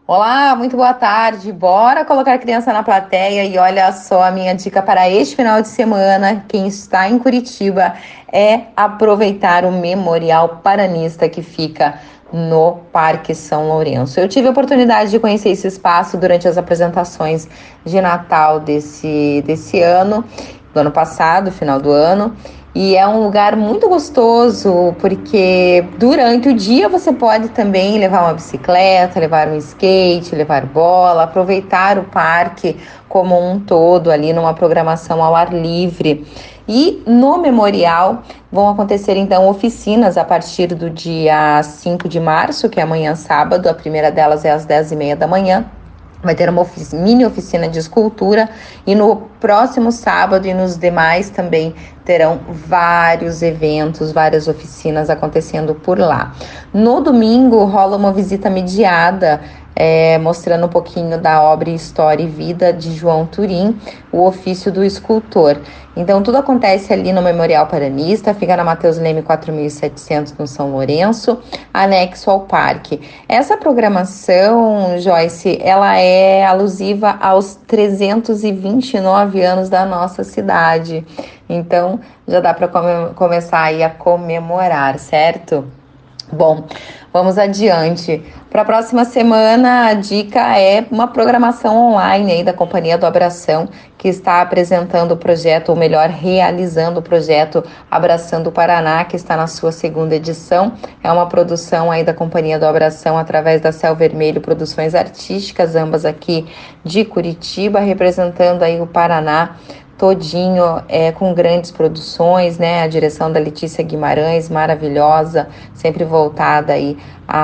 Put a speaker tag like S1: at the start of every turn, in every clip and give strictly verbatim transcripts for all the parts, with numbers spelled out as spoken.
S1: Olá, muito boa tarde. Bora colocar a criança na plateia e olha só a minha dica para este final de semana. Quem está em Curitiba é aproveitar o Memorial Paranista que fica no Parque São Lourenço. Eu tive a oportunidade de conhecer esse espaço durante as apresentações de Natal desse, desse ano, do ano passado, final do ano. E é um lugar muito gostoso, porque durante o dia você pode também levar uma bicicleta, levar um skate, levar bola, aproveitar o parque como um todo ali numa programação ao ar livre. E no memorial vão acontecer então oficinas a partir do dia cinco de março, que é amanhã sábado. A primeira delas é às dez e meia da manhã. Vai ter uma ofici- mini oficina de escultura e no próximo sábado e nos demais também terão vários eventos, várias oficinas acontecendo por lá. No domingo rola uma visita mediada, é, mostrando um pouquinho da obra História e Vida de João Turim, o ofício do escultor. Então tudo acontece ali no Memorial Paranista, fica na Mateus Leme quatro mil e setecentos no São Lourenço, anexo ao parque. Essa programação, Joyce, ela é alusiva aos trezentos e vinte e nove anos da nossa cidade. Então, já dá para come- começar aí a comemorar, certo? Bom, vamos adiante. Para a próxima semana, a dica é uma programação online aí da Companhia do Abração, que está apresentando o projeto, ou melhor, realizando o projeto Abraçando o Paraná, que está na sua segunda edição. É uma produção aí da Companhia do Abração através da Céu Vermelho Produções Artísticas, ambas aqui de Curitiba, representando aí o Paraná todinho, é, com grandes produções, né? A direção da Letícia Guimarães, maravilhosa, sempre voltada aí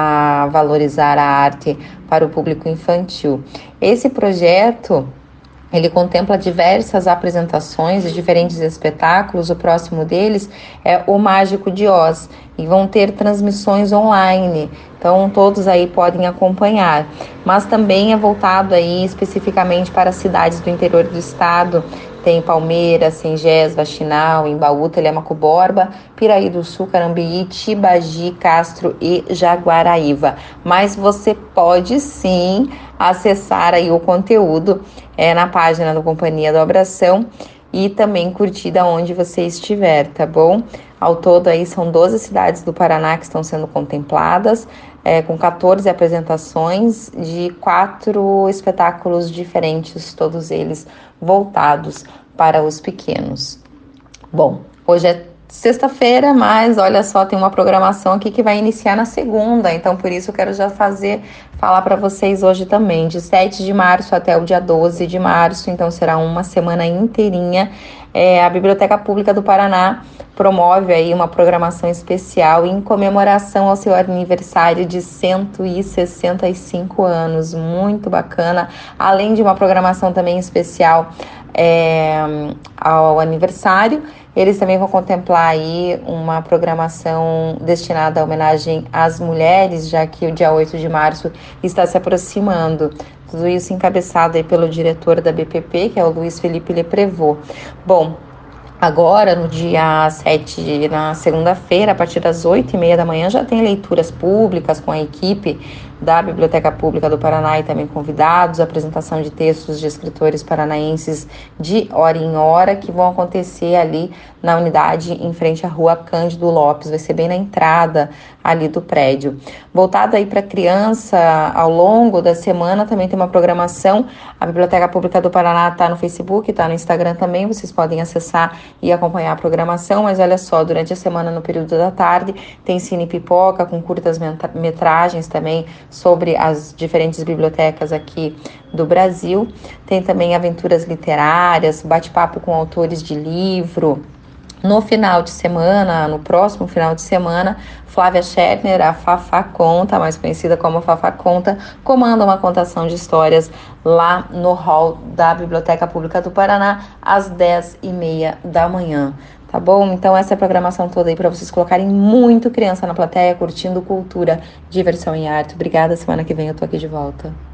S1: a valorizar a arte para o público infantil. Esse projeto, ele contempla diversas apresentações de diferentes espetáculos. O próximo deles é O Mágico de Oz e vão ter transmissões online. Então todos aí podem acompanhar, mas também é voltado aí especificamente para as cidades do interior do estado. Tem Palmeiras, Sengés, Vaxinal, Embaú, Telêmaco Borba, Piraí do Sul, Carambeí, Tibagi, Castro e Jaguaraíva. Mas você pode sim acessar aí o conteúdo é, na página da Companhia do Abração e também curtir da onde você estiver, tá bom? Ao todo aí são doze cidades do Paraná que estão sendo contempladas, é, com quatorze apresentações de quatro espetáculos diferentes, todos eles voltados para os pequenos. Bom, hoje é sexta-feira, mas olha só, tem uma programação aqui que vai iniciar na segunda, então por isso eu quero já fazer, falar para vocês hoje também, de sete de março até o dia doze de março, então será uma semana inteirinha. É, a Biblioteca Pública do Paraná promove aí uma programação especial em comemoração ao seu aniversário de cento e sessenta e cinco anos, muito bacana, além de uma programação também especial é, ao aniversário. Eles também vão contemplar aí uma programação destinada à homenagem às mulheres, já que o dia oito de março está se aproximando. Tudo isso encabeçado aí pelo diretor da B P P, que é o Luiz Felipe Leprevot. Bom, agora, no dia sete, na segunda-feira, a partir das oito e meia da manhã, já tem leituras públicas com a equipe da Biblioteca Pública do Paraná e também convidados, apresentação de textos de escritores paranaenses de hora em hora, que vão acontecer ali na unidade em frente à rua Cândido Lopes, vai ser bem na entrada ali do prédio. Voltado aí para criança, ao longo da semana também tem uma programação. A Biblioteca Pública do Paraná está no Facebook, está no Instagram também, vocês podem acessar e acompanhar a programação, mas olha só, durante a semana, no período da tarde, tem Cine Pipoca, com curtas metragens também sobre as diferentes bibliotecas aqui do Brasil. Tem também aventuras literárias, bate-papo com autores de livro. No final de semana, no próximo final de semana, Flávia Scherner, a Fafá Conta, mais conhecida como Fafá Conta, comanda uma contação de histórias lá no hall da Biblioteca Pública do Paraná, às dez e meia da manhã. Tá bom? Então essa é a programação toda aí para vocês colocarem muito criança na plateia, curtindo cultura, diversão e arte. Obrigada, semana que vem eu tô aqui de volta.